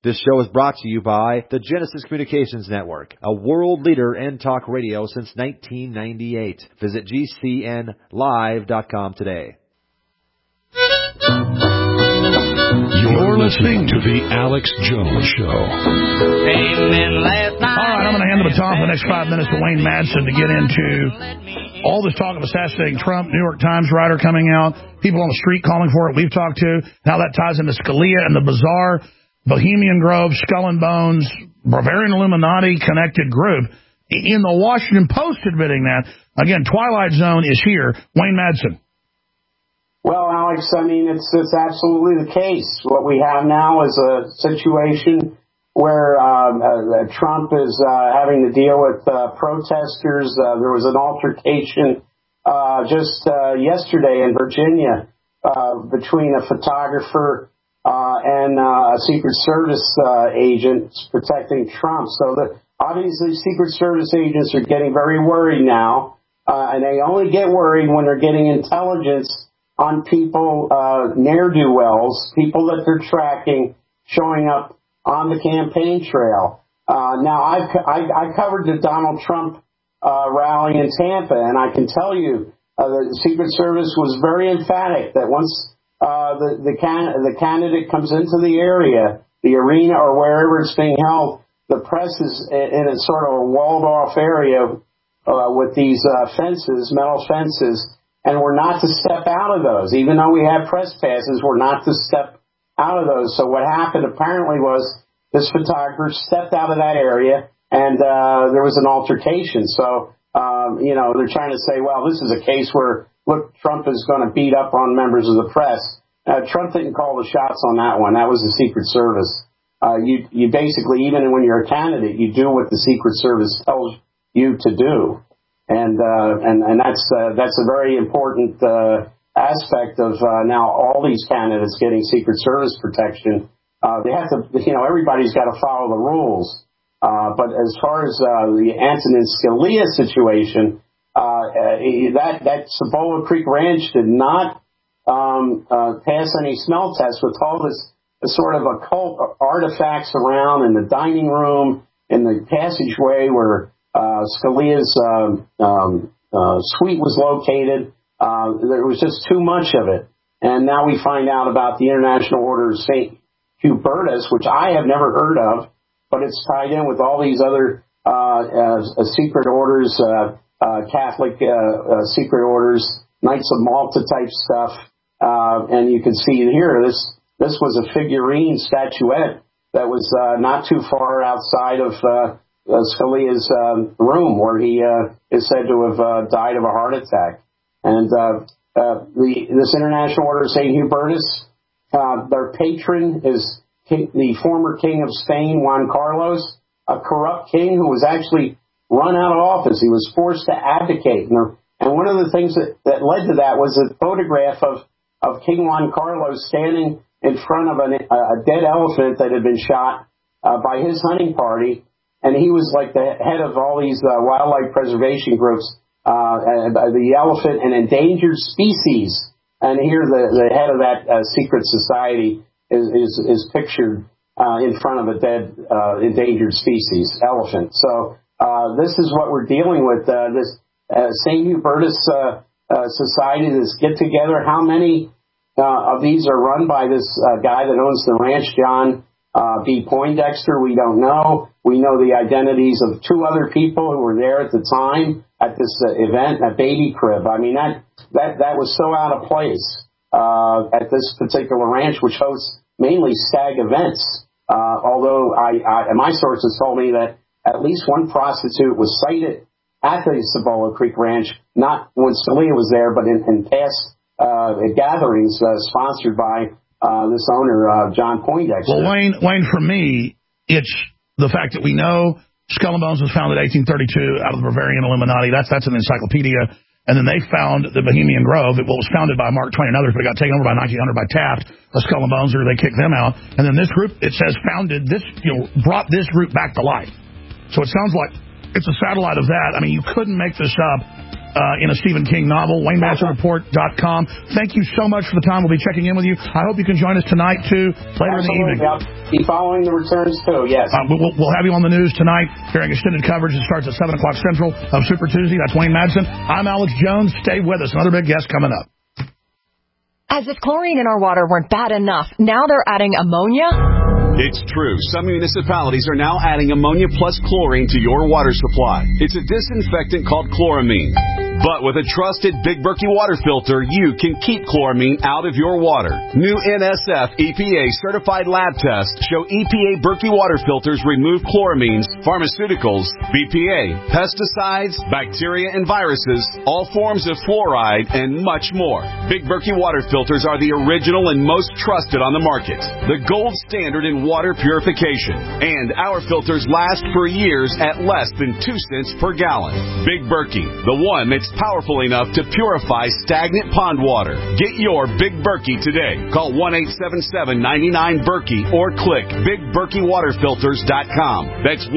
This show is brought to you by the Genesis Communications Network, a world leader in talk radio since 1998. Visit GCNlive.com today. You're listening to The Alex Jones Show. All right, I'm going to hand the baton for the next 5 minutes to Wayne Madsen to get into all this talk of assassinating Trump, New York Times writer coming out, people on the street calling for it we've talked to, how that ties into Scalia and the bizarre Bohemian Grove, Skull and Bones, Bavarian Illuminati connected group. In the Washington Post admitting that. Again, Twilight Zone is here. Wayne Madsen. Well, Alex, I mean, it's absolutely the case. What we have now is a situation where Trump is having to deal with protesters. There was an altercation just yesterday in Virginia between a photographer and a Secret Service agent protecting Trump. So obviously Secret Service agents are getting very worried now, and they only get worried when they're getting intelligence on people, ne'er-do-wells, people that they're tracking, showing up on the campaign trail. Now, I covered the Donald Trump rally in Tampa, and I can tell you the Secret Service was very emphatic that once the candidate comes into the area, the arena or wherever it's being held, the press is in a sort of a walled-off area with these fences, metal fences, and we're not to step out of those. Even though we have press passes, we're not to step out of those. So what happened apparently was this photographer stepped out of that area, and there was an altercation. So, they're trying to say, well, this is a case where, look, Trump is going to beat up on members of the press. Trump didn't call the shots on that one. That was the Secret Service. You basically, even when you're a candidate, you do what the Secret Service tells you to do. And that's a very important aspect of now all these candidates getting Secret Service protection. They have to, everybody's got to follow the rules. But as far as the Antonin Scalia situation, that Cibolo Creek Ranch did not pass any smell tests with all this sort of occult artifacts around in the dining room, in the passageway where Scalia's suite was located. There was just too much of it. And now we find out about the International Order of St. Hubertus, which I have never heard of, but it's tied in with all these other secret orders, Catholic secret orders, Knights of Malta type stuff. And you can see here, this was a figurine statuette that was not too far outside of Scalia's room, where he is said to have died of a heart attack. And this International Order of St. Hubertus, their patron is the former king of Spain, Juan Carlos, a corrupt king who was actually run out of office. He was forced to abdicate. And one of the things that led to that was a photograph of King Juan Carlos standing in front of a dead elephant that had been shot by his hunting party. And he was like the head of all these wildlife preservation groups, the elephant and endangered species. And here the head of that secret society is pictured in front of a dead endangered species, elephant. So this is what we're dealing with, this St. Hubertus society, this get-together. How many of these are run by this guy that owns the ranch, John B. Poindexter? We don't know. We know the identities of two other people who were there at the time at this event, that baby crib. I mean, that was so out of place at this particular ranch, which hosts mainly stag events. Although my sources told me that at least one prostitute was cited at the Cibolo Creek Ranch, not when Scalia was there, but in past gatherings sponsored by this owner, John Poindexter. Well, Wayne, for me, it's the fact that we know Skull and Bones was founded in 1832 out of the Bavarian Illuminati. That's an encyclopedia. And then they found the Bohemian Grove. It was founded by Mark Twain and others, but it got taken over by 1900 by Taft, the Skull and Bones, or they kicked them out. And then this group, it says founded this, brought this group back to life. So it sounds like it's a satellite of that. I mean, you couldn't make this up. in a Stephen King novel, WayneMansonReport.com. Thank you so much for the time. We'll be checking in with you. I hope you can join us tonight, too, later in the evening. I'll be following the returns, too, yes. We'll have you on the news tonight, hearing extended coverage. It starts at 7 o'clock Central of Super Tuesday. That's Wayne Madsen. I'm Alex Jones. Stay with us. Another big guest coming up. As if chlorine in our water weren't bad enough, now they're adding ammonia? It's true. Some municipalities are now adding ammonia plus chlorine to your water supply. It's a disinfectant called chloramine. But with a trusted Big Berkey water filter, you can keep chloramine out of your water. New NSF EPA certified lab tests show EPA Berkey water filters remove chloramines, pharmaceuticals, BPA, pesticides, bacteria and viruses, all forms of fluoride, and much more. Big Berkey water filters are the original and most trusted on the market. The gold standard in water purification. And our filters last for years at less than 2 cents per gallon. Big Berkey, the one that's powerful enough to purify stagnant pond water. Get your Big Berkey today. Call 1-877-99-BERKEY or click BigBerkeyWaterFilters.com. That's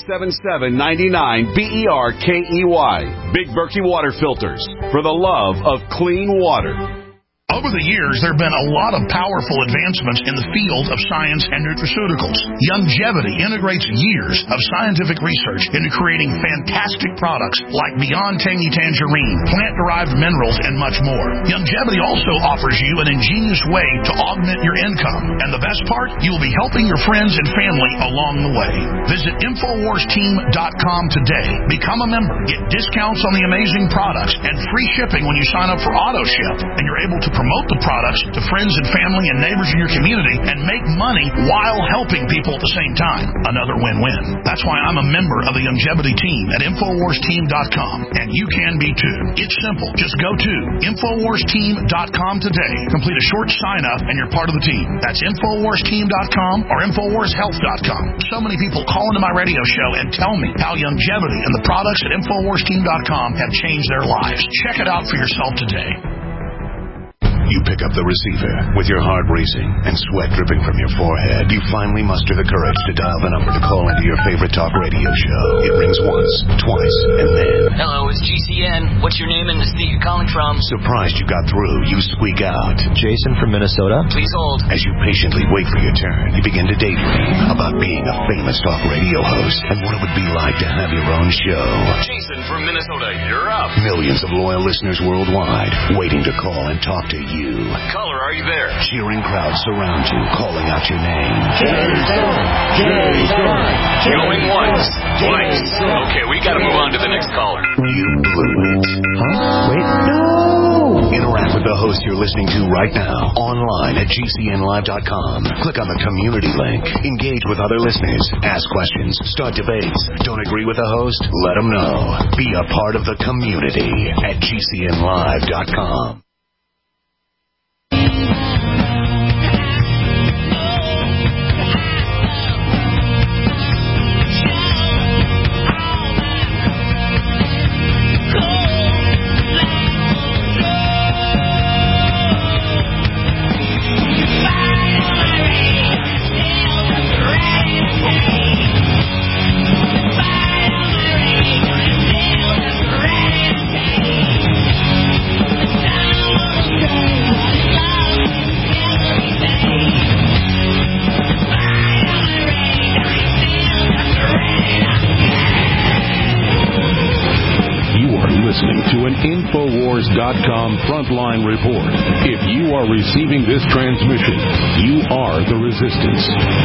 1-877-99-BERKEY. Big Berkey Water Filters, for the love of clean water. Over the years, there have been a lot of powerful advancements in the field of science and nutraceuticals. Youngevity integrates years of scientific research into creating fantastic products like Beyond Tangy Tangerine, plant-derived minerals, and much more. Youngevity also offers you an ingenious way to augment your income. And the best part, you will be helping your friends and family along the way. Visit InfoWarsTeam.com today. Become a member. Get discounts on the amazing products and free shipping when you sign up for AutoShip. And you're able to promote the products to friends and family and neighbors in your community and make money while helping people at the same time. Another win-win. That's why I'm a member of the Youngevity team at InfoWarsTeam.com, and you can be too. It's simple. Just go to InfoWarsTeam.com today. Complete a short sign-up, and you're part of the team. That's InfoWarsTeam.com or InfoWarsHealth.com. So many people call into my radio show and tell me how Youngevity and the products at InfoWarsTeam.com have changed their lives. Check it out for yourself today. You pick up the receiver with your heart racing and sweat dripping from your forehead. You finally muster the courage to dial the number to call into your favorite talk radio show. It rings once, twice, and then... Hello, it's GCN. What's your name and the state you're calling from? Surprised you got through, you squeak out. Jason from Minnesota. Please hold. As you patiently wait for your turn, you begin to daydream about being a famous talk radio host and what it would be like to have your own show. Jason from Minnesota, you're up. Millions of loyal listeners worldwide waiting to call and talk to you. Caller, are you there? Cheering crowds surround you, calling out your name. Jason! Jason! Going once, twice. Okay, we gotta move on to the next caller. You blew it. Huh? Wait, no! Interact with the host you're listening to right now, online at GCNlive.com. Click on the community link. Engage with other listeners. Ask questions. Start debates. Don't agree with the host? Let them know. Be a part of the community at GCNlive.com. Listening to an Infowars.com frontline report. If you are receiving this transmission, you are the resistance.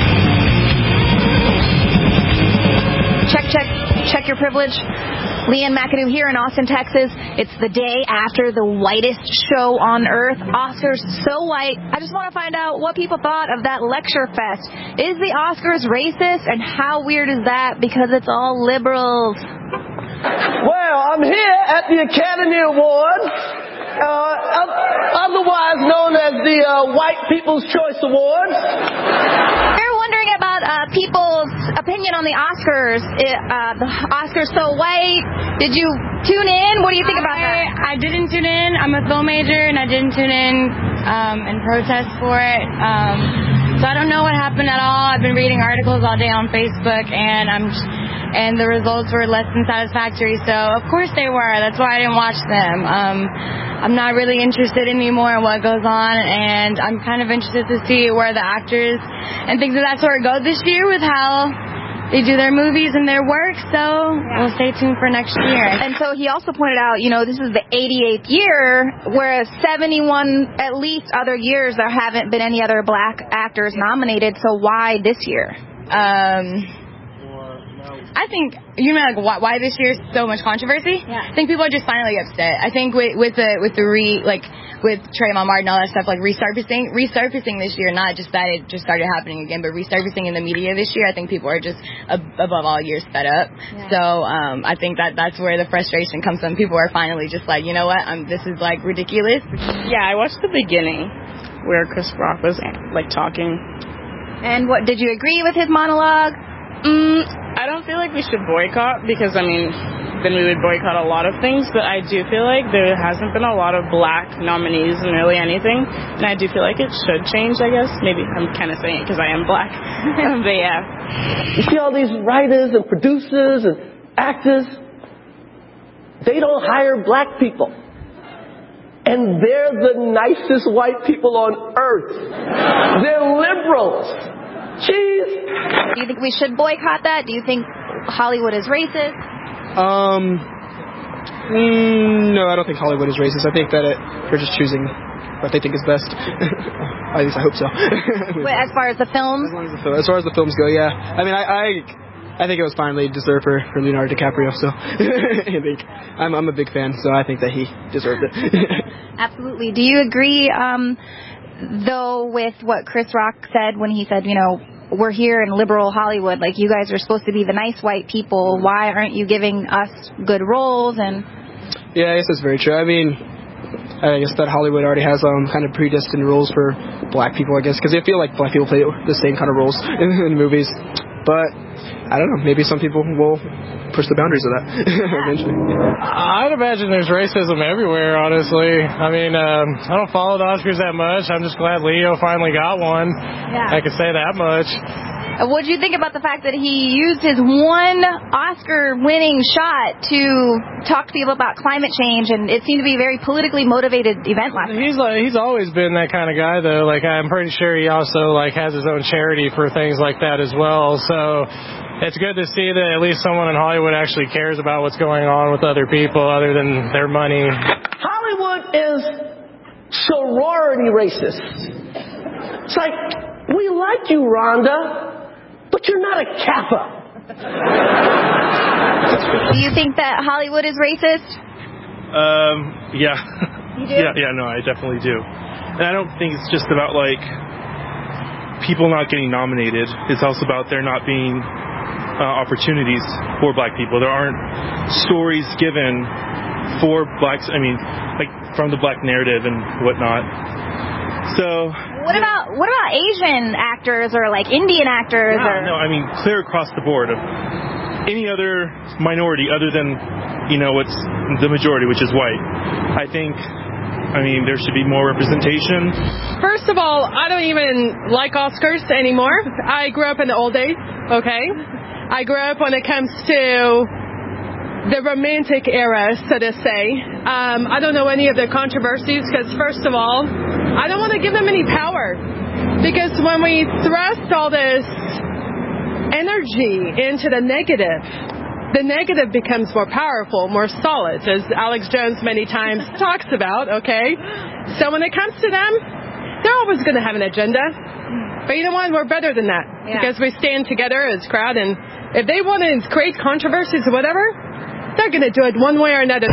Check your privilege. Leanne McAdoo here in Austin, Texas. It's the day after the whitest show on earth. Oscars so white. I just want to find out what people thought of that lecture fest. Is the Oscars racist? And how weird is that? Because it's all liberals. Well, I'm here at the Academy Awards, otherwise known as the White People's Choice Awards. You're wondering about people's opinion on the Oscars. The Oscars so white. Did you tune in? What do you think about that? I didn't tune in. I'm a film major, and I didn't tune in and protest for it. So I don't know what happened at all. I've been reading articles all day on Facebook, and and the results were less than satisfactory. So, of course they were. That's why I didn't watch them. I'm not really interested anymore in what goes on, and I'm kind of interested to see where the actors and things of that sort go this year with how they do their movies and their work, so we'll stay tuned for next year. And so he also pointed out, this is the 88th year, whereas 71, at least other years, there haven't been any other black actors nominated, so why this year? I think, why this year so much controversy? Yeah. I think people are just finally upset. I think with Trayvon Martin and all that stuff, like resurfacing this year, not just that it just started happening again, but resurfacing in the media this year, I think people are just above all years fed up. Yeah. So I think that's where the frustration comes from. People are finally just like, you know what, this is like ridiculous. Yeah, I watched the beginning where Chris Rock was like talking. And what, did you agree with his monologue? I don't feel like we should boycott because, then we would boycott a lot of things, but I do feel like there hasn't been a lot of black nominees in really anything, and I do feel like it should change, I guess. Maybe I'm kind of saying it because I am black, but yeah. You see all these writers and producers and actors, they don't hire black people. And they're the nicest white people on earth. They're liberals. Jeez. Do you think we should boycott that? Do you think Hollywood is racist? No, I don't think Hollywood is racist. I think that they're just choosing what they think is best. At least I hope so. Wait, as far as the films? As far as the films go, yeah. I think it was finally deserved for Leonardo DiCaprio. So I think I'm a big fan, so I think that he deserved it. Absolutely. Do you agree? Though with what Chris Rock said when he said, we're here in liberal Hollywood, like you guys are supposed to be the nice white people, why aren't you giving us good roles? And yeah, I guess that's very true. I guess that Hollywood already has kind of predestined roles for black people, I guess, because I feel like black people play the same kind of roles in movies. But I don't know, maybe some people will push the boundaries of that eventually. I'd imagine there's racism everywhere, honestly. I don't follow the Oscars that much. I'm just glad Leo finally got one. Yeah. I can say that much. What did you think about the fact that he used his one Oscar-winning shot to talk to people about climate change, and it seemed to be a very politically motivated event last night? He's always been that kind of guy, though. I'm pretty sure he also has his own charity for things like that as well. So it's good to see that at least someone in Hollywood actually cares about what's going on with other people other than their money. Hollywood is sorority racist. It's like, we like you, Rhonda, but you're not a Kappa. Do you think that Hollywood is racist? Yeah. You do? Yeah, no, I definitely do. And I don't think it's just about, people not getting nominated. It's also about there not being opportunities for black people. There aren't stories given for blacks, from the black narrative and whatnot. So what about Asian actors or Indian actors? No, clear across the board. Any other minority other than what's the majority, which is white. I think there should be more representation. First of all, I don't even like Oscars anymore. I grew up in the old days, okay? I grew up when it comes to the romantic era, so to say. I don't know any of the controversies because, first of all, I don't want to give them any power. Because when we thrust all this energy into the negative becomes more powerful, more solid, as Alex Jones many times talks about, okay? So when it comes to them, they're always going to have an agenda. But you know what? We're better than that. Yeah. Because we stand together as a crowd, and if they want to create controversies or whatever, they're going to do it one way or another.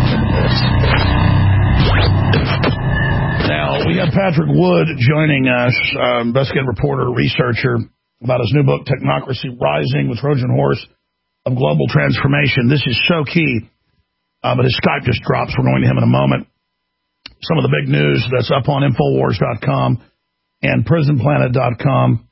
Now, we have Patrick Wood joining us, investigative reporter, researcher, about his new book, Technocracy Rising with Trojan Horse of Global Transformation. This is so key, but his Skype just drops. We're going to him in a moment. Some of the big news that's up on Infowars.com and PrisonPlanet.com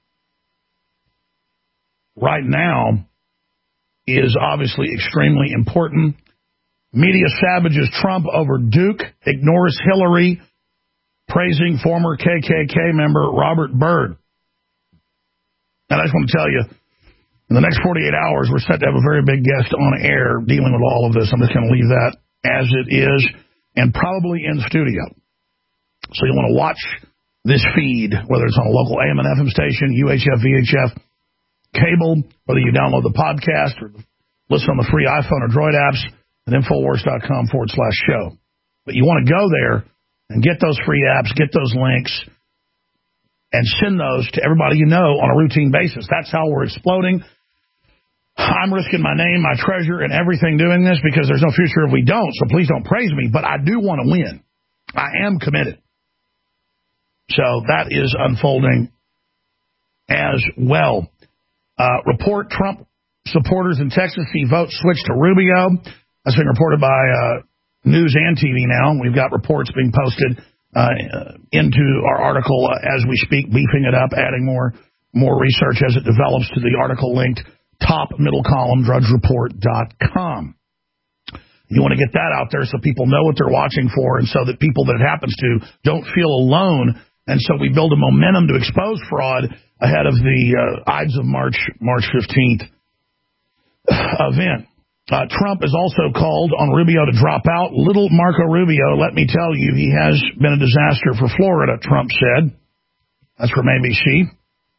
right now is obviously extremely important. Media savages Trump over Duke, ignores Hillary, praising former KKK member Robert Byrd. And I just want to tell you, In the next 48 hours, we're set to have a very big guest on air dealing with all of this. I'm just going to leave that as it is and probably in studio. So you want to watch this feed, whether it's on a local AM and FM station, UHF, VHF, cable, whether you download the podcast or listen on the free iPhone or Droid apps at Infowars.com/show. But you want to go there and get those free apps, get those links, and send those to everybody you know on a routine basis. That's how we're exploding. I'm risking my name, my treasure, and everything doing this because there's no future if we don't, so please don't praise me. But I do want to win. I am committed. So that is unfolding as well. Report Trump supporters in Texas see vote switch to Rubio. That's being reported by News and TV now. We've got reports being posted into our article as we speak, beefing it up, adding more research as it develops to the article linked top middle column, drudgereport.com. You want to get that out there so people know what they're watching for and so that people that it happens to don't feel alone. And so we build a momentum to expose fraud ahead of the Ides of March 15th event. Trump has also called on Rubio to drop out. Little Marco Rubio, let me tell you, he has been a disaster for Florida, Trump said. That's from ABC.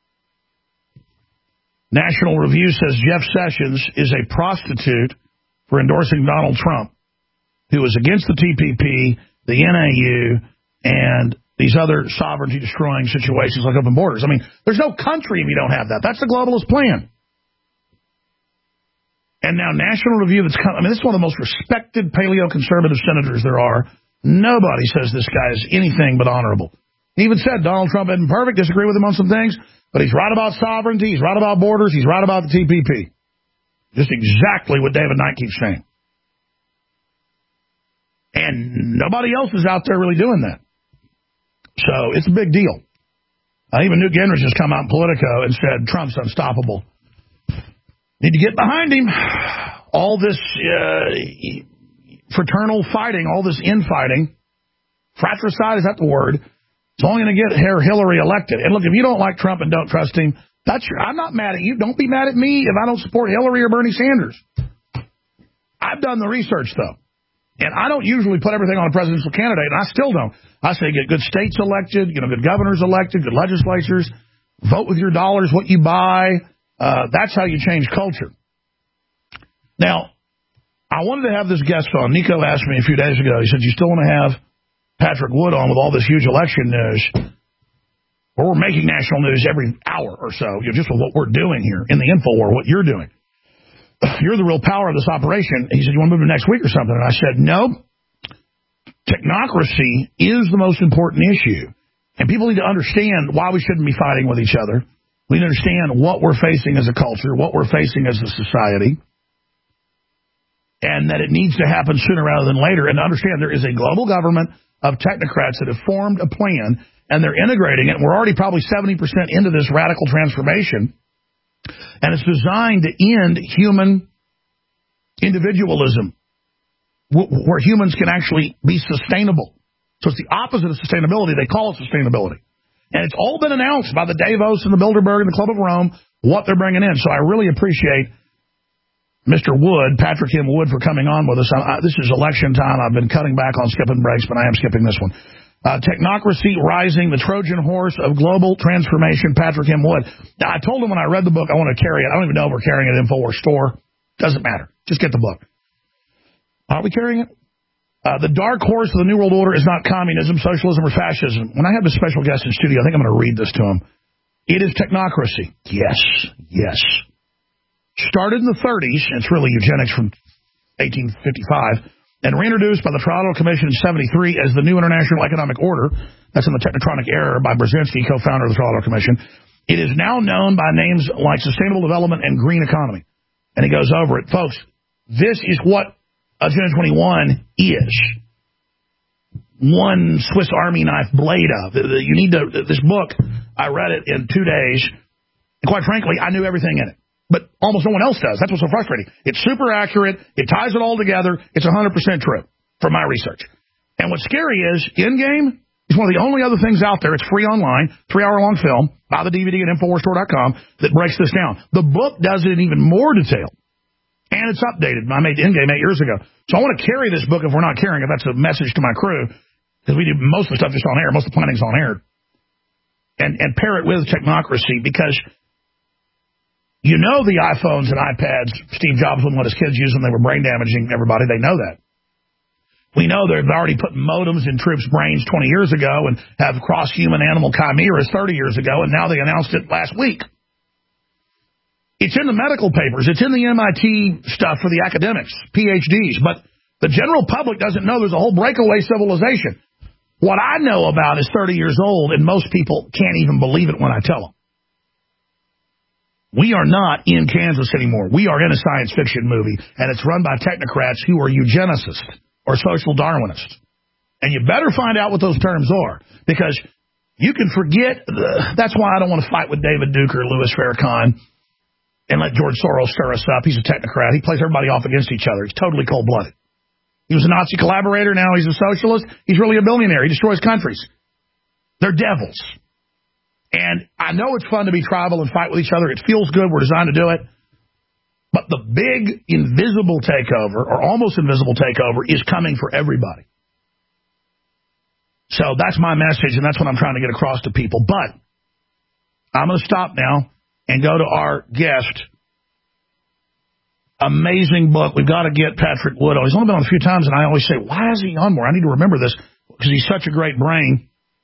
National Review says Jeff Sessions is a prostitute for endorsing Donald Trump, who is against the TPP, the NAU, and these other sovereignty-destroying situations like open borders. I mean, there's no country if you don't have that. That's the globalist plan. And now National Review, this is one of the most respected paleo-conservative senators there are. Nobody says this guy is anything but honorable. He even said Donald Trump isn't perfect, disagree with him on some things, but he's right about sovereignty, he's right about borders, he's right about the TPP. Just exactly what David Knight keeps saying. And nobody else is out there really doing that. So it's a big deal. Even Newt Gingrich has come out in Politico and said Trump's unstoppable. Need to get behind him. All this fraternal fighting, all this infighting, fratricide, is that the word? It's only going to get Hillary elected. And look, if you don't like Trump and don't trust him, I'm not mad at you. Don't be mad at me if I don't support Hillary or Bernie Sanders. I've done the research, though. And I don't usually put everything on a presidential candidate, and I still don't. I say get good states elected, good governors elected, good legislatures, vote with your dollars what you buy. That's how you change culture. Now, I wanted to have this guest on. Nico asked me a few days ago, he said, you still want to have Patrick Wood on with all this huge election news? Well, we're making national news every hour or so, just with what we're doing here in the InfoWar, what you're doing. You're the real power of this operation. He said, you want to move to next week or something? And I said, no. Technocracy is the most important issue. And people need to understand why we shouldn't be fighting with each other. We need to understand what we're facing as a culture, what we're facing as a society, and that it needs to happen sooner rather than later. And to understand there is a global government of technocrats that have formed a plan, and they're integrating it. We're already probably 70% into this radical transformation. And it's designed to end human individualism, where humans can actually be sustainable. So it's the opposite of sustainability. They call it sustainability. And it's all been announced by the Davos and the Bilderberg and the Club of Rome, what they're bringing in. So I really appreciate Mr. Wood, Patrick M. Wood, for coming on with us. This is election time. I've been cutting back on skipping breaks, but I am skipping this one. Technocracy Rising, the Trojan Horse of Global Transformation, Patrick M. Wood. Now, I told him when I read the book I want to carry it. I don't even know if we're carrying it at InfoWars store. Doesn't matter. Just get the book. Are we carrying it? The dark horse of the New World Order is not communism, socialism, or fascism. When I have a special guest in studio, I think I'm going to read this to him. It is technocracy. Yes, yes. Started in the 30s, and it's really eugenics from 1855, and reintroduced by the Toronto Commission in 73 as the new International Economic Order. That's in the Technotronic Era by Brzezinski, co-founder of the Toronto Commission. It is now known by names like Sustainable Development and Green Economy. And he goes over it. Folks, this is what Agenda 21 is. One Swiss Army knife blade of. You need to, this book, I read it in 2 days, and quite frankly, I knew everything in it. But almost no one else does. That's what's so frustrating. It's super accurate. It ties it all together. It's 100% true from my research. And what's scary is Endgame is one of the only other things out there. It's free online, 3-hour-long film. Buy the DVD at InfoWarsStore.com that breaks this down. The book does it in even more detail. And it's updated. I made Endgame 8 years ago. So I want to carry this book if we're not carrying it. That's a message to my crew. Because we do most of the stuff just on air. Most of the planning's on air. And pair it with technocracy, because you know the iPhones and iPads Steve Jobs wouldn't let his kids use them. They were brain damaging everybody. They know that. We know they've already put modems in troops' brains 20 years ago and have cross-human animal chimeras 30 years ago, and now they announced it last week. It's in the medical papers. It's in the MIT stuff for the academics, PhDs. But the general public doesn't know there's a whole breakaway civilization. What I know about is 30 years old, and most people can't even believe it when I tell them. We are not in Kansas anymore. We are in a science fiction movie, and it's run by technocrats who are eugenicists or social Darwinists. And you better find out what those terms are, because you can forget. That's why I don't want to fight with David Duke or Louis Farrakhan and let George Soros stir us up. He's a technocrat. He plays everybody off against each other. He's totally cold-blooded. He was a Nazi collaborator. Now he's a socialist. He's really a billionaire. He destroys countries. They're devils. And I know it's fun to be tribal and fight with each other. It feels good. We're designed to do it. But the big invisible takeover, or almost invisible takeover, is coming for everybody. So that's my message, and that's what I'm trying to get across to people. But I'm going to stop now and go to our guest. Amazing book. We've got to get Patrick Wood on. He's only been on a few times, and I always say, why is he on more? I need to remember this, because he's such a great brain.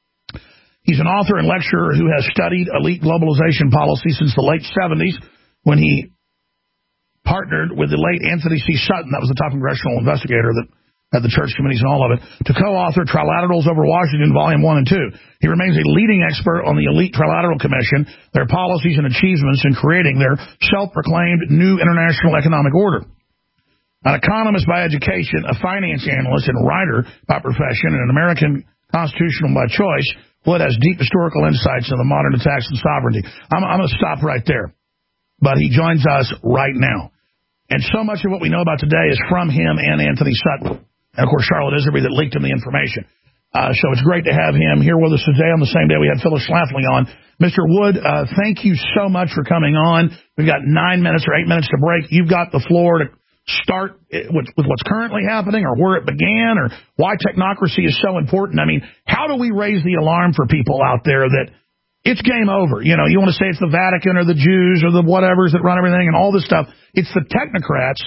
He's an author and lecturer who has studied elite globalization policy since the late 70s, when he partnered with the late Anthony C. Sutton. That was the top congressional investigator that had the church committees and all of it, to co-author Trilaterals Over Washington, Volume 1 and 2. He remains a leading expert on the elite Trilateral Commission, their policies and achievements in creating their self-proclaimed new international economic order. An economist by education, a finance analyst, and writer by profession, and an American constitutional by choice, Wood has deep historical insights into the modern attacks on sovereignty. I'm going to stop right there. But he joins us right now. And so much of what we know about today is from him and Anthony Sutton. And, of course, Charlotte Iserby that leaked him the information. So it's great to have him here with us today on the same day we had Phyllis Schlafly on. Mr. Wood, thank you so much for coming on. We've got 9 minutes or 8 minutes to break. You've got the floor to start with what's currently happening, or where it began, or why technocracy is so important. I mean, how do we raise the alarm for people out there that it's game over? You know, you want to say it's the Vatican or the Jews or the whatevers that run everything and all this stuff. It's the technocrats,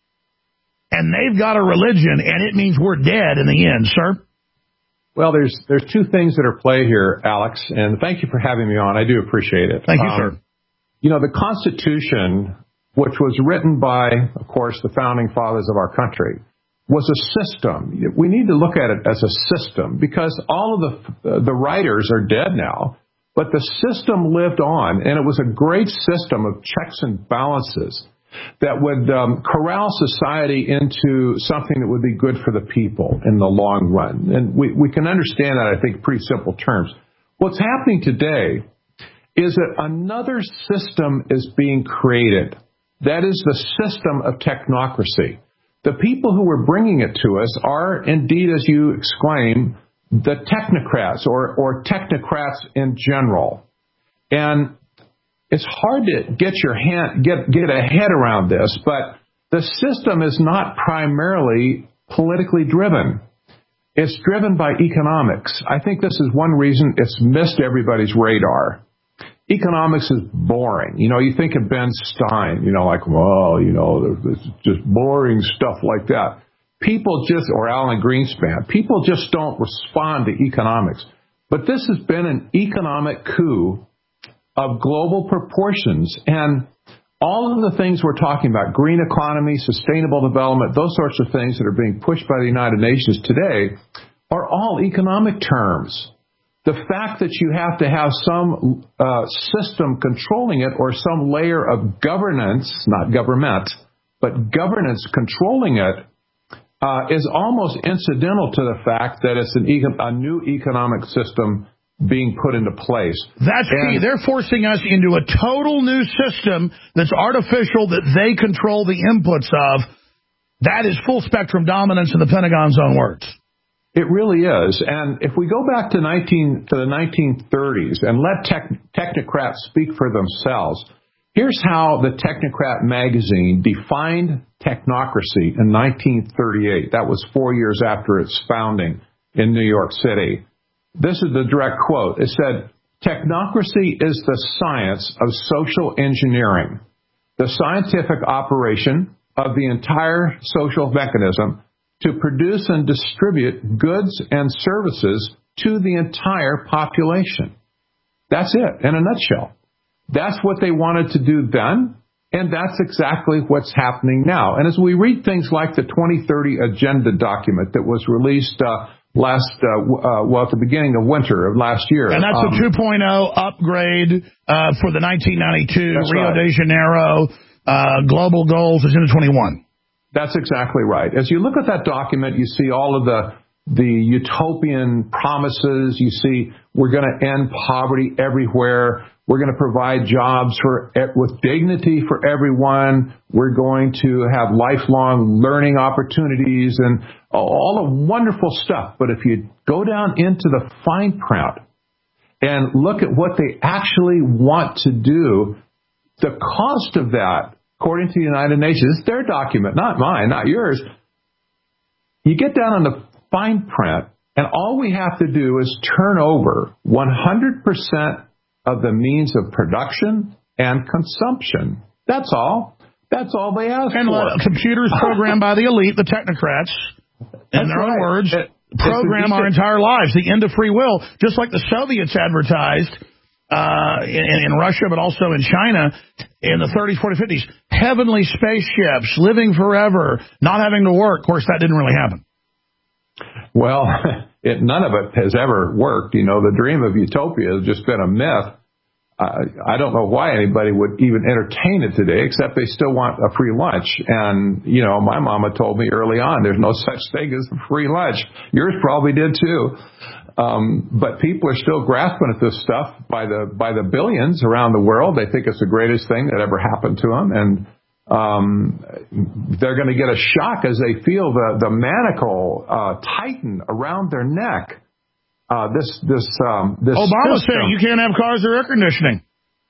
and they've got a religion, and it means we're dead in the end, sir. Well, there's two things that are played here, Alex, and thank you for having me on. I do appreciate it. Thank you, sir. You know, the Constitution, which was written by, of course, the founding fathers of our country, was a system. We need to look at it as a system, because all of the writers are dead now, but the system lived on, and it was a great system of checks and balances that would corral society into something that would be good for the people in the long run. And we can understand that, I think, in pretty simple terms. What's happening today is that another system is being created. That is the system of technocracy. The people who are bringing it to us are, indeed, as you exclaim, the technocrats or technocrats in general. And it's hard to get a head around this, but the system is not primarily politically driven. It's driven by economics. I think this is one reason it's missed everybody's radar. Economics is boring. You know, you think of Ben Stein, you know, like, well, you know, there's just boring stuff like that. People just, or Alan Greenspan, people just don't respond to economics. But this has been an economic coup of global proportions. And all of the things we're talking about, green economy, sustainable development, those sorts of things that are being pushed by the United Nations today are all economic terms. The fact that you have to have some system controlling it, or some layer of governance, not government, but governance controlling it, is almost incidental to the fact that it's a new economic system being put into place. That's key. They're forcing us into a total new system that's artificial, that they control the inputs of. That is full spectrum dominance in the Pentagon's own words. It really is. And if we go back to the 1930s and let technocrats speak for themselves, here's how the Technocrat magazine defined technocracy in 1938. That was 4 years after its founding in New York City. This is the direct quote. It said, "Technocracy is the science of social engineering, the scientific operation of the entire social mechanism to produce and distribute goods and services to the entire population." That's it, in a nutshell. That's what they wanted to do then, and that's exactly what's happening now. And as we read things like the 2030 Agenda document that was released at the beginning of winter of last year. And that's a 2.0 upgrade for the 1992 Rio de Janeiro global goals, Agenda 21. That's exactly right. As you look at that document, you see all of the utopian promises. You see we're going to end poverty everywhere. We're going to provide jobs with dignity for everyone. We're going to have lifelong learning opportunities and all the wonderful stuff. But if you go down into the fine print and look at what they actually want to do, the cost of that, according to the United Nations, it's their document, not mine, not yours. You get down on the fine print, and all we have to do is turn over 100% of the means of production and consumption. That's all. That's all they ask for. Computers programmed by the elite, the technocrats, in their own words, program our entire lives, the end of free will, just like the Soviets advertised in Russia, but also in China in the 30s, 40s, 50s. Heavenly spaceships, living forever, not having to work. Of course, that didn't really happen. Well, none of it has ever worked. You know, the dream of utopia has just been a myth. I don't know why anybody would even entertain it today, except they still want a free lunch. And, you know, my mama told me early on there's no such thing as a free lunch. Yours probably did too. But people are still grasping at this stuff by the billions around the world. They think it's the greatest thing that ever happened to them. And they're going to get a shock as they feel the manacle tighten around their neck. This Obama saying you can't have cars or air conditioning.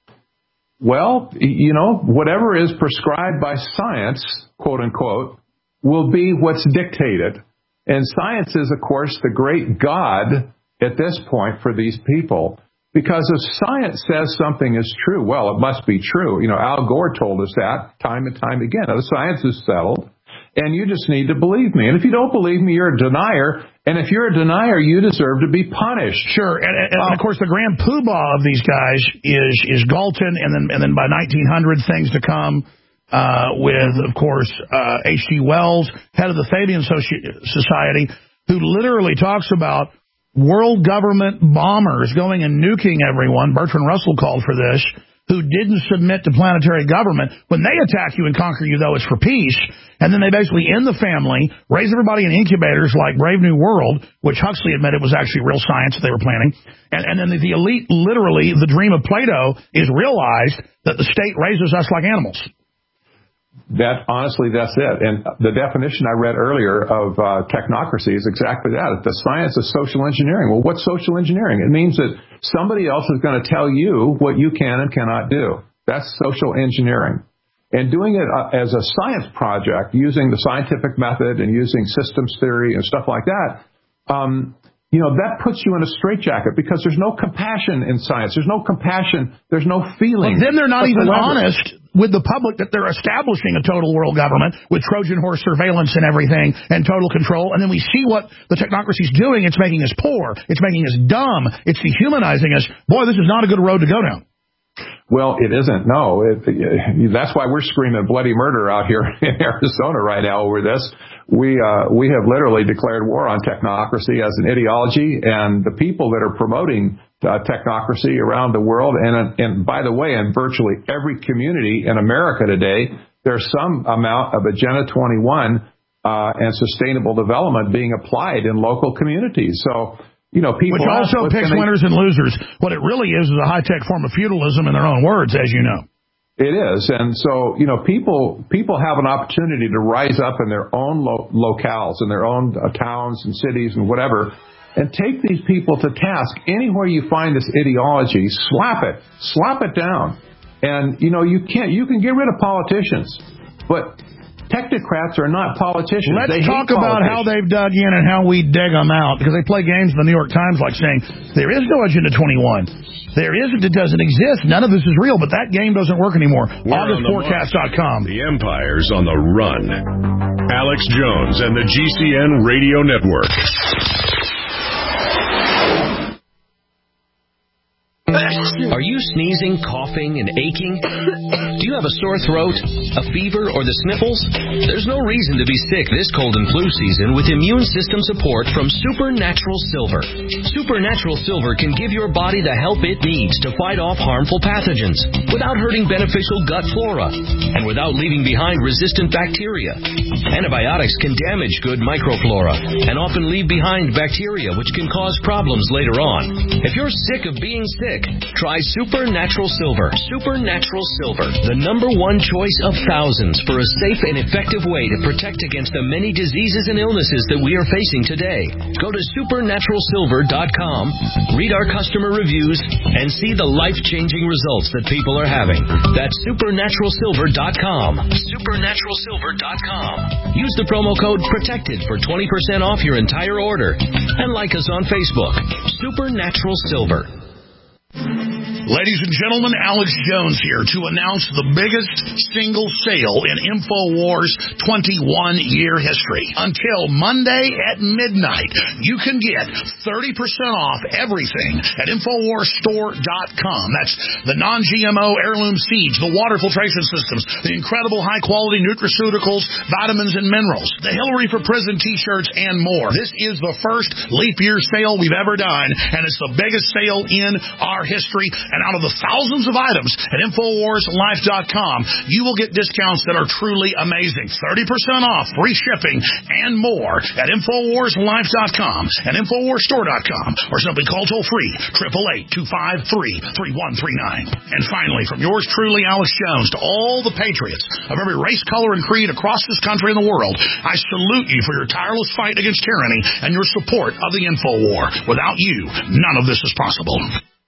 Well, you know, whatever is prescribed by science, quote unquote, will be what's dictated. And science is, of course, the great God at this point for these people. Because if science says something is true, well, it must be true. You know, Al Gore told us that time and time again. Now, the science is settled, and you just need to believe me. And if you don't believe me, you're a denier. And if you're a denier, you deserve to be punished. Sure. And of course, the grand poobah of these guys is Galton, and then by 1900, things to come with, of course, H.G. Wells, head of the Fabian Society, who literally talks about world government bombers going and nuking everyone. Bertrand Russell called for this, who didn't submit to planetary government. When they attack you and conquer you, though, it's for peace. And then they basically end the family, raise everybody in incubators like Brave New World, which Huxley admitted was actually real science that they were planning. And then the elite, literally, the dream of Plato is realized that the state raises us like animals. Honestly, that's it. And the definition I read earlier of technocracy is exactly that. The science of social engineering. Well, what's social engineering? It means that somebody else is going to tell you what you can and cannot do. That's social engineering. And doing it as a science project, using the scientific method and using systems theory and stuff like that, you know, that puts you in a straitjacket because there's no compassion in science. There's no compassion. There's no feeling. But then they're not even honest with the public that they're establishing a total world government with Trojan horse surveillance and everything and total control. And then we see what the technocracy is doing. It's making us poor. It's making us dumb. It's dehumanizing us. Boy, this is not a good road to go down. Well, it isn't. No, that's why we're screaming bloody murder out here in Arizona right now over this. We have literally declared war on technocracy as an ideology, and the people that are promoting technocracy around the world, and by the way, in virtually every community in America today, there's some amount of Agenda 21 and sustainable development being applied in local communities. So, you know, people... Which also picks winners and losers. What it really is a high-tech form of feudalism in their own words, as you know. It is. And so, people have an opportunity to rise up in their own locales, in their own towns and cities and whatever, and take these people to task. Anywhere you find this ideology, slap it down. And, you can get rid of politicians, but technocrats are not politicians. Let's talk about how they've dug in and how we dig them out, because they play games in the New York Times like saying, there is no Agenda 21. There isn't. It doesn't exist. None of this is real, but that game doesn't work anymore. AugustForecast.com. The Empire's on the run. Alex Jones and the GCN Radio Network. Are you sneezing, coughing, and aching? Do you have a sore throat, a fever, or the sniffles? There's no reason to be sick this cold and flu season with immune system support from Supernatural Silver. Supernatural Silver can give your body the help it needs to fight off harmful pathogens without hurting beneficial gut flora and without leaving behind resistant bacteria. Antibiotics can damage good microflora and often leave behind bacteria which can cause problems later on. If you're sick of being sick, try Supernatural Silver. Supernatural Silver, the #1 choice of thousands for a safe and effective way to protect against the many diseases and illnesses that we are facing today. Go to supernaturalsilver.com, read our customer reviews, and see the life-changing results that people are having. That's supernaturalsilver.com. Supernaturalsilver.com. Use the promo code PROTECTED for 20% off your entire order. And like us on Facebook. Supernatural Silver. Ladies and gentlemen, Alex Jones here to announce the biggest single sale in InfoWars' 21-year history. Until Monday at midnight, you can get 30% off everything at InfoWarsStore.com. That's the non-GMO heirloom seeds, the water filtration systems, the incredible high-quality nutraceuticals, vitamins, and minerals, the Hillary for Prison t-shirts, and more. This is the first leap year sale we've ever done, and it's the biggest sale in our history. And out of the thousands of items at InfoWarsLife.com, you will get discounts that are truly amazing. 30% off, free shipping, and more at InfoWarsLife.com and InfoWarsStore.com, or simply call toll-free 888-253-3139. And finally, from yours truly, Alex Jones, to all the patriots of every race, color, and creed across this country and the world, I salute you for your tireless fight against tyranny and your support of the InfoWar. Without you, none of this is possible.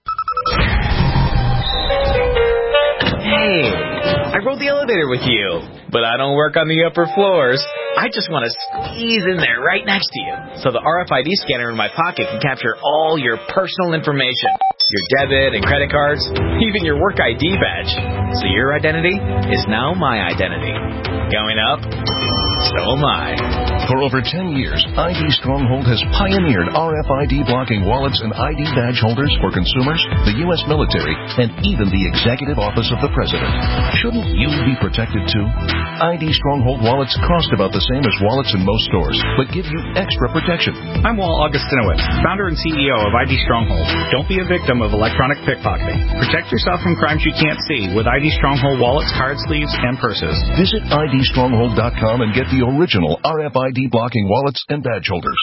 Hey, I rode the elevator with you, but I don't work on the upper floors. I just want to squeeze in there right next to you, so the RFID scanner in my pocket can capture all your personal information, your debit and credit cards, even your work ID badge. So your identity is now my identity. Going up, so am I. For over 10 years, ID Stronghold has pioneered RFID blocking wallets and ID badge holders for consumers, the U.S. military, and even the executive office of the president. Shouldn't you be protected too? ID Stronghold wallets cost about the same as wallets in most stores, but give you extra protection. I'm Walt Augustinowicz, founder and CEO of ID Stronghold. Don't be a victim of electronic pickpocketing. Protect yourself from crimes you can't see with ID Stronghold wallets, card sleeves, and purses. Visit IDStronghold.com and get the original RFID blocking wallets and badge holders.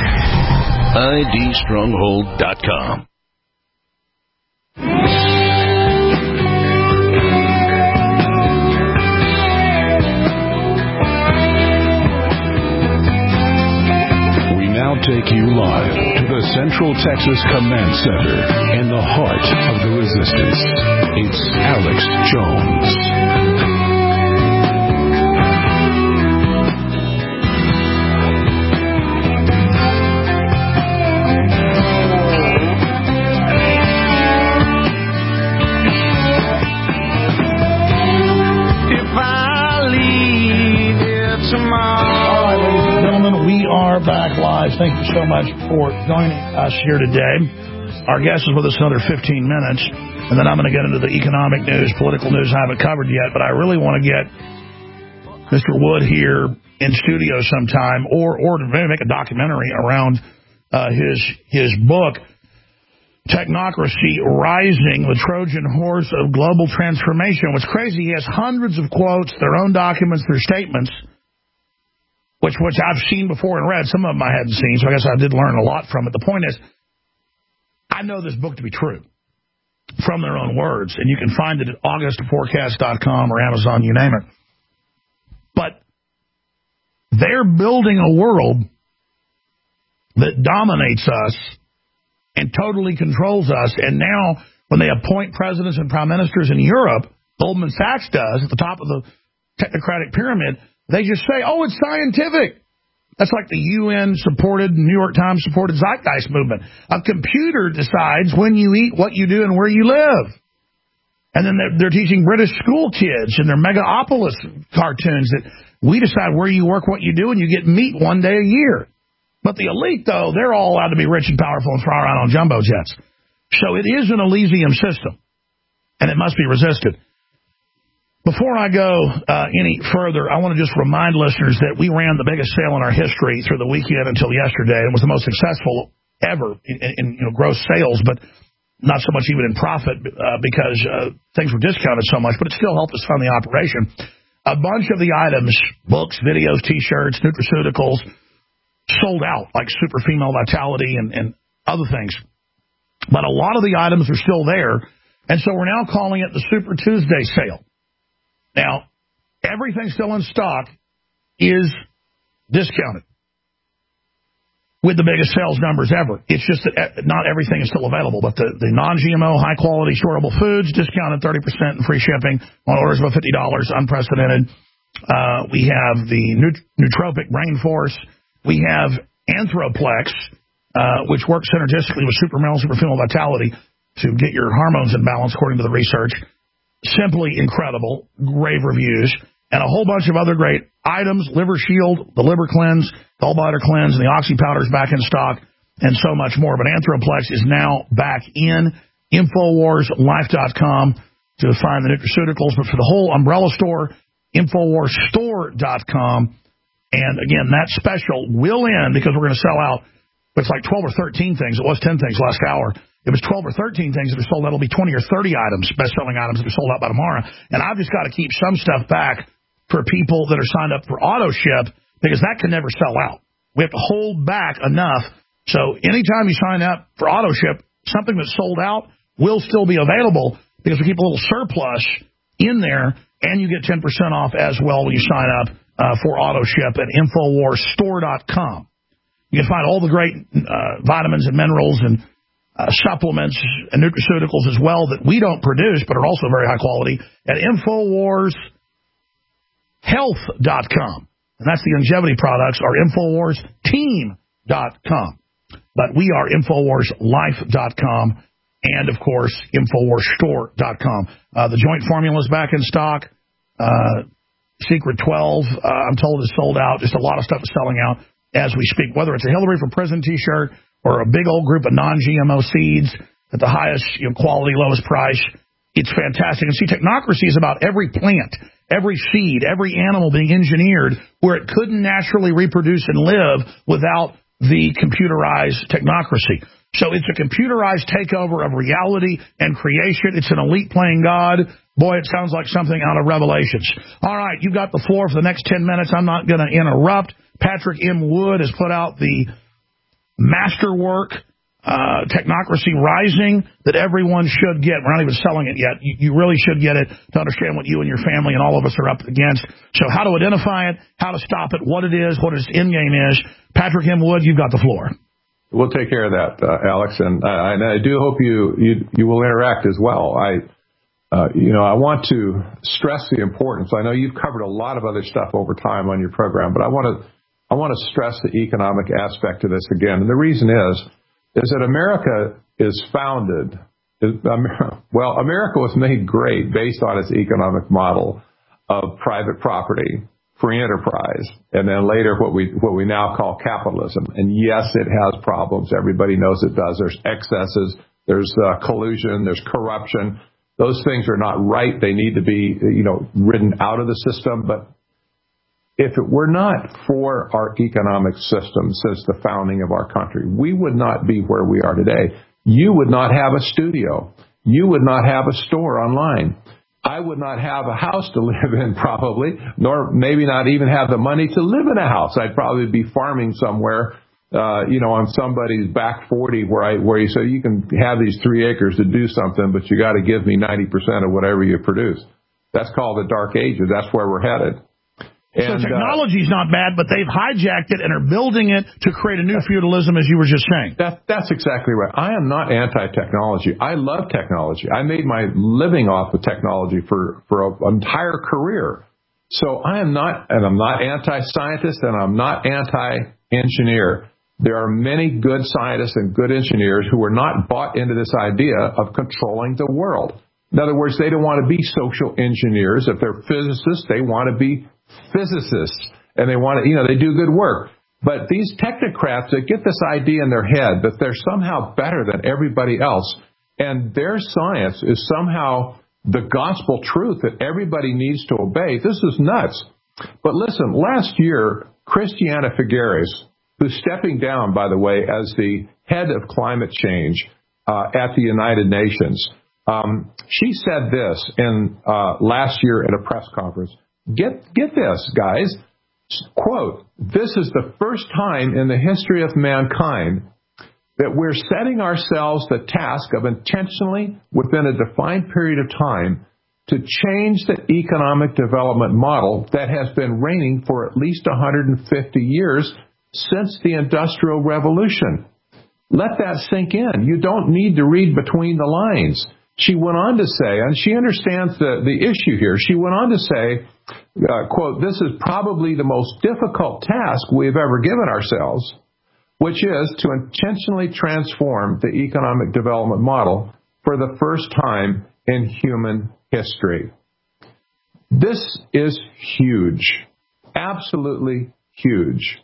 IDStronghold.com. We now take you live to the Central Texas Command Center in the heart of the resistance. It's Alex Jones. Back live. Thank you so much for joining us here today. Our guest is with us another 15 minutes, and then I'm going to get into the economic news, political news. I haven't covered yet, but I really want to get Mr. Wood here in studio sometime, or to maybe make a documentary around his book, Technocracy Rising, the Trojan Horse of Global Transformation. What's crazy, he has hundreds of quotes, their own documents, their statements, which I've seen before and read. Some of them I hadn't seen, so I guess I did learn a lot from it. The point is, I know this book to be true. from their own words. And you can find it at augustforecast.com or Amazon, you name it. But they're building a world that dominates us and totally controls us. And now when they appoint presidents and prime ministers in Europe, Goldman Sachs does, at the top of the technocratic pyramid, they just say, oh, it's scientific. That's like the UN-supported, New York Times-supported Zeitgeist movement. A computer decides when you eat, what you do, and where you live. And then they're teaching British school kids in their Megapolis cartoons that we decide where you work, what you do, and you get meat one day a year. But the elite, though, they're all allowed to be rich and powerful and fly around on jumbo jets. So it is an Elysium system, and it must be resisted. Before I go any further, I want to just remind listeners that we ran the biggest sale in our history through the weekend until yesterday. It was the most successful ever in gross sales, but not so much even in profit because things were discounted so much, but it still helped us fund the operation. A bunch of the items, books, videos, T-shirts, nutraceuticals, sold out, like Super Female Vitality and other things. But a lot of the items are still there, and so we're now calling it the Super Tuesday sale. Now, everything still in stock is discounted with the biggest sales numbers ever. It's just that not everything is still available, but the non-GMO, high-quality, storable foods, discounted 30% and free shipping on orders of $50, unprecedented. We have the nootropic Brain Force. We have Anthroplex, which works synergistically with Super Male, Super Female Vitality to get your hormones in balance, according to the research. Simply incredible, rave reviews, and a whole bunch of other great items, Liver Shield, the Liver Cleanse, Gallbladder Cleanse, and the Oxy Powder is back in stock, and so much more. But Anthroplex is now back in InfoWarsLife.com to find the nutraceuticals, but for the whole umbrella store, InfoWarsStore.com. And again, that special will end because we're going to sell out. It's like 12 or 13 things. It was 10 things last hour. If it's 12 or 13 things that are sold, that'll be 20 or 30 items, best-selling items that are sold out by tomorrow. And I've just got to keep some stuff back for people that are signed up for auto ship because that can never sell out. We have to hold back enough. So anytime you sign up for auto ship, something that's sold out will still be available because we keep a little surplus in there, and you get 10% off as well when you sign up for auto ship at InfoWarsStore.com. You can find all the great vitamins and minerals and supplements and nutraceuticals as well that we don't produce but are also very high quality at InfoWarsHealth.com. And that's the longevity products are InfoWarsTeam.com. But we are InfoWarsLife.com and, of course, InfoWarsStore.com. The joint formula is back in stock. Secret 12, I'm told, is sold out. Just a lot of stuff is selling out as we speak, whether it's a Hillary for Prison T-shirt or a big old group of non-GMO seeds at the highest quality, lowest price. It's fantastic. And see, technocracy is about every plant, every seed, every animal being engineered where it couldn't naturally reproduce and live without the computerized technocracy. So it's a computerized takeover of reality and creation. It's an elite playing God. Boy, it sounds like something out of Revelations. All right, you've got the floor for the next 10 minutes. I'm not going to interrupt. Patrick M. Wood has put out the masterwork, Technocracy Rising, that everyone should get. We're not even selling it yet. You really should get it to understand what you and your family and all of us are up against. So how to identify it, how to stop it, what it is, what its end game is. Patrick M. Wood, you've got the floor. We'll take care of that, Alex, and I do hope you will interact as well. I want to stress the importance. I know you've covered a lot of other stuff over time on your program, but I want to stress the economic aspect of this again. And the reason is that America is founded. America was made great based on its economic model of private property, free enterprise, and then later what we now call capitalism. And yes, it has problems. Everybody knows it does. There's excesses. There's collusion. There's corruption. Those things are not right. They need to be, ridden out of the system. But if it were not for our economic system since the founding of our country, we would not be where we are today. You would not have a studio. You would not have a store online. I would not have a house to live in probably, nor maybe not even have the money to live in a house. I'd probably be farming somewhere on somebody's back 40 where you say you can have these 3 acres to do something, but you got to give me 90% of whatever you produce. That's called the Dark Ages. That's where we're headed. So technology's not bad, but they've hijacked it and are building it to create a new feudalism, as you were just saying. That's exactly right. I am not anti-technology. I love technology. I made my living off of technology for an entire career. So I'm not anti-scientist, and I'm not anti-engineer. There are many good scientists and good engineers who are not bought into this idea of controlling the world. In other words, they don't want to be social engineers. If they're physicists, they want to be physicists, and they want to, they do good work. But these technocrats, they get this idea in their head that they're somehow better than everybody else, and their science is somehow the gospel truth that everybody needs to obey. This is nuts. But listen, last year, Christiana Figueres, who's stepping down, by the way, as the head of climate change at the United Nations, she said this in last year at a press conference. Get this, guys. Quote, "This is the first time in the history of mankind that we're setting ourselves the task of intentionally, within a defined period of time, to change the economic development model that has been reigning for at least 150 years since the Industrial Revolution." Let that sink in. You don't need to read between the lines. She went on to say, and she understands the issue here, she went on to say, quote, "This is probably the most difficult task we've ever given ourselves, which is to intentionally transform the economic development model for the first time in human history." This is huge, absolutely huge.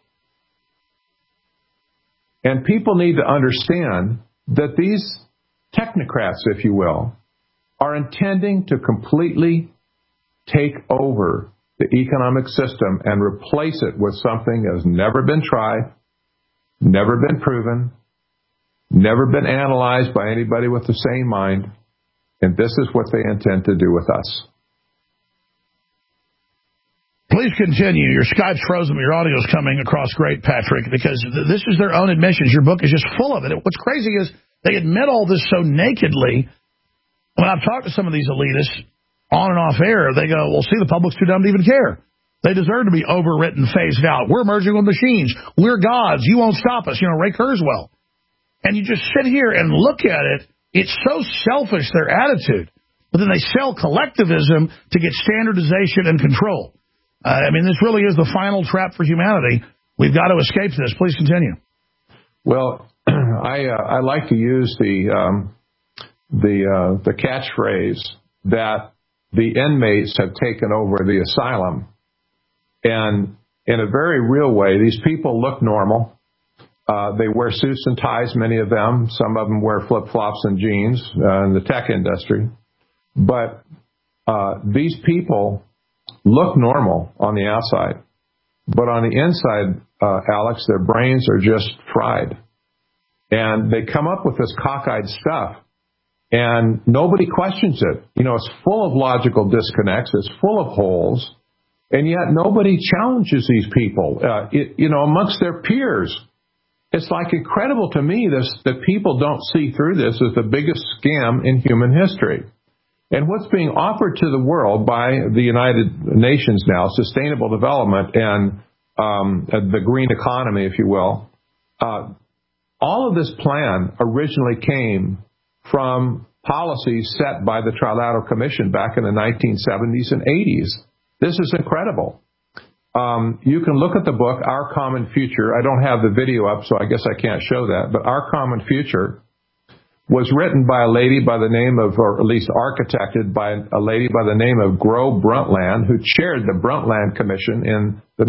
And people need to understand that these technocrats, if you will, are intending to completely take over the economic system and replace it with something that has never been tried, never been proven, never been analyzed by anybody with the same mind, and this is what they intend to do with us. Please continue. Your Skype's frozen, but your audio's coming across great, Patrick, because this is their own admissions. Your book is just full of it. What's crazy is they admit all this so nakedly. When I've talked to some of these elitists on and off air, they go, well, see, the public's too dumb to even care. They deserve to be overwritten, phased out. We're merging with machines. We're gods. You won't stop us. Ray Kurzweil. And you just sit here and look at it. It's so selfish, their attitude. But then they sell collectivism to get standardization and control. This really is the final trap for humanity. We've got to escape this. Please continue. Well, I like to use the catchphrase that the inmates have taken over the asylum, and in a very real way, these people look normal. They wear suits and ties, many of them. Some of them wear flip-flops and jeans in the tech industry. But these people look normal on the outside. But on the inside, Alex, their brains are just fried. And they come up with this cockeyed stuff, and nobody questions it. It's full of logical disconnects. It's full of holes. And yet nobody challenges these people, amongst their peers. It's like incredible to me that people don't see through this as the biggest scam in human history. And what's being offered to the world by the United Nations now, sustainable development and the green economy, if you will, all of this plan originally came from policies set by the Trilateral Commission back in the 1970s and 80s. This is incredible. You can look at the book, Our Common Future. I don't have the video up, so I guess I can't show that. But Our Common Future was written by a lady by the name of, or at least architected by a lady by the name of Gro Brundtland, who chaired the Brundtland Commission in the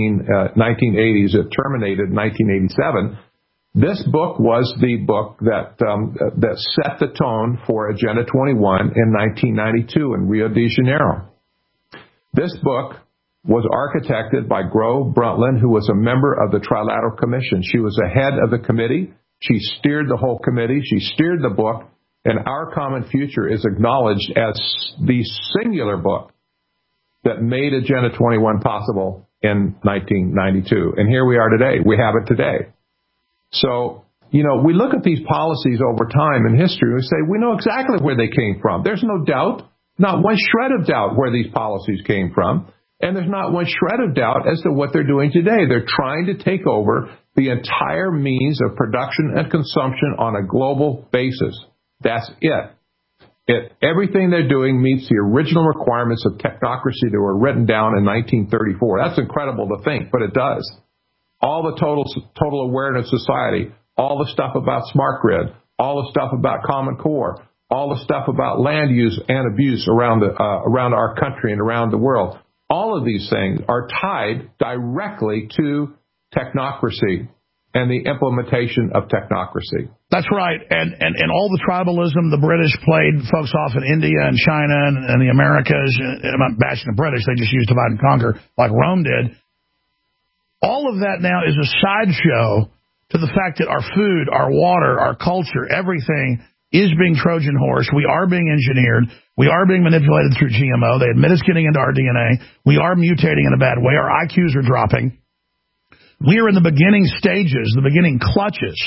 1980s. It terminated in 1987. This book was the book that set the tone for Agenda 21 in 1992 in Rio de Janeiro. This book was architected by Gro Brundtland, who was a member of the Trilateral Commission. She was the head of the committee. She steered the whole committee. She steered the book. And Our Common Future is acknowledged as the singular book that made Agenda 21 possible in 1992. And here we are today. We have it today. So, we look at these policies over time in history and we say, we know exactly where they came from. There's no doubt, not one shred of doubt where these policies came from. And there's not one shred of doubt as to what they're doing today. They're trying to take over the entire means of production and consumption on a global basis. That's it. Everything they're doing meets the original requirements of technocracy that were written down in 1934. That's incredible to think, but it does. All the total awareness society, all the stuff about smart grid, all the stuff about Common Core, all the stuff about land use and abuse around our country and around the world. All of these things are tied directly to technocracy and the implementation of technocracy. That's right. And all the tribalism the British played folks off in India and China and the Americas. I'm not bashing the British. They just used divide and conquer like Rome did. All of that now is a sideshow to the fact that our food, our water, our culture, everything is being Trojan horse. We are being engineered. We are being manipulated through GMO. They admit it's getting into our DNA. We are mutating in a bad way. Our IQs are dropping. We are in the beginning stages, the beginning clutches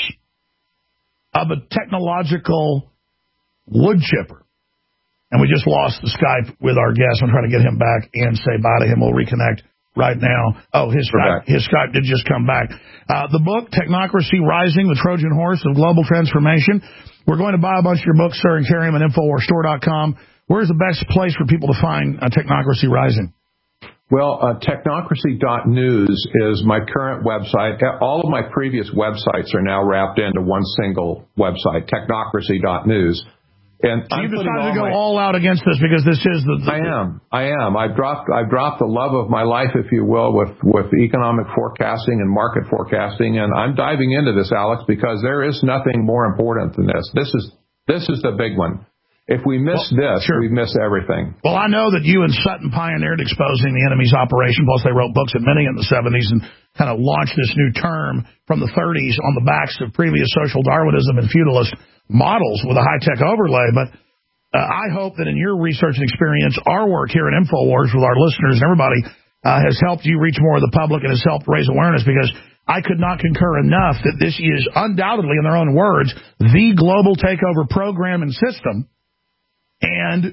of a technological wood chipper. And we just lost the Skype with our guest. I'm trying to get him back and say bye to him. We'll reconnect right now. Oh, his Skype did just come back. The book, Technocracy Rising, the Trojan Horse of Global Transformation. We're going to buy a bunch of your books, sir, and carry them at InfoWarsStore.com. Where's the best place for people to find Technocracy Rising? Well, technocracy.news is my current website. All of my previous websites are now wrapped into one single website, technocracy.news. And so you decided to go all out against this because this is I am. I've dropped the love of my life, if you will, with economic forecasting and market forecasting, and I'm diving into this, Alex, because there is nothing more important than this. This is the big one. If we miss we miss everything. Well, I know that you and Sutton pioneered exposing the enemy's operation, plus they wrote books at many in the 70s and kind of launched this new term from the 30s on the backs of previous social Darwinism and feudalist models with a high-tech overlay. But I hope that in your research and experience, our work here at InfoWars with our listeners and everybody has helped you reach more of the public and has helped raise awareness, because I could not concur enough that this is undoubtedly, in their own words, the global takeover program and system. And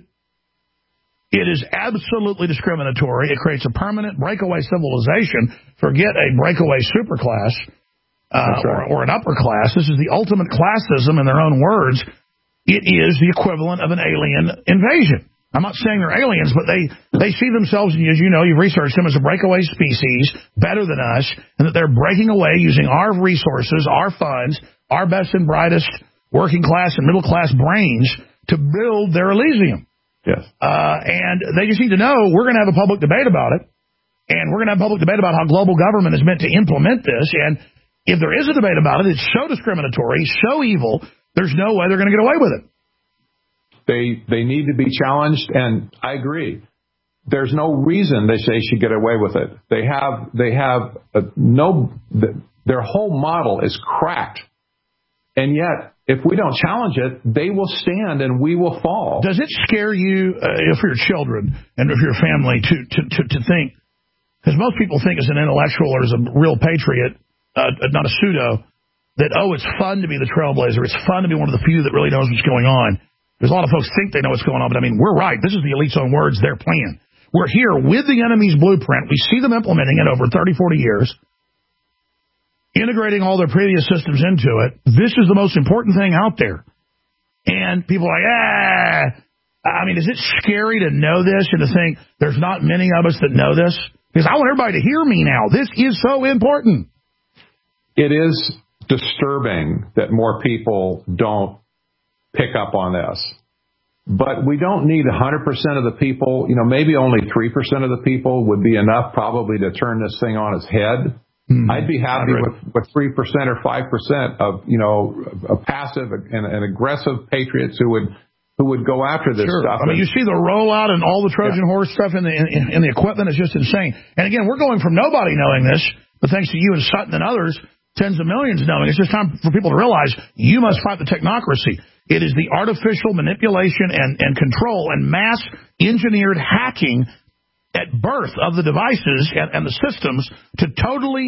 it is absolutely discriminatory. It creates a permanent breakaway civilization. Forget a breakaway superclass or an upper class. This is the ultimate classism in their own words. It is the equivalent of an alien invasion. I'm not saying they're aliens, but they see themselves, as you know, you've researched them, as a breakaway species, better than us, and that they're breaking away using our resources, our funds, our best and brightest working class and middle class brains to build their Elysium. Yes. And they just need to know we're going to have a public debate about it, and we're going to have a public debate about how global government is meant to implement this. And if there is a debate about it, it's so discriminatory, so evil, there's no way they're going to get away with it. They need to be challenged, and I agree. There's no reason they should get away with it. Their whole model is cracked. And yet, if we don't challenge it, they will stand and we will fall. Does it scare you, if your children and if your family, to think, because most people think as an intellectual or as a real patriot, not a pseudo, that, it's fun to be the trailblazer. It's fun to be one of the few that really knows what's going on. There's a lot of folks think they know what's going on, but I mean, we're right. This is the elite's own words, their plan. We're here with the enemy's blueprint. We see them implementing it over 30, 40 years, integrating all their previous systems into it. This is the most important thing out there. And people are like, I mean, is it scary to know this and to think there's not many of us that know this? Because I want everybody to hear me now. This is so important. It is disturbing that more people don't pick up on this. But we don't need 100% of the people. Maybe only 3% of the people would be enough probably to turn this thing on its head. Mm-hmm. I'd be happy with 3% or 5% of, a passive and aggressive patriots who would go after this stuff. I mean, you see the rollout and all the Trojan horse stuff in the equipment is just insane. And again, we're going from nobody knowing this, but thanks to you and Sutton and others, tens of millions knowing. It's just time for people to realize you must fight the technocracy. It is the artificial manipulation and control and mass engineered hacking at birth of the devices and the systems to totally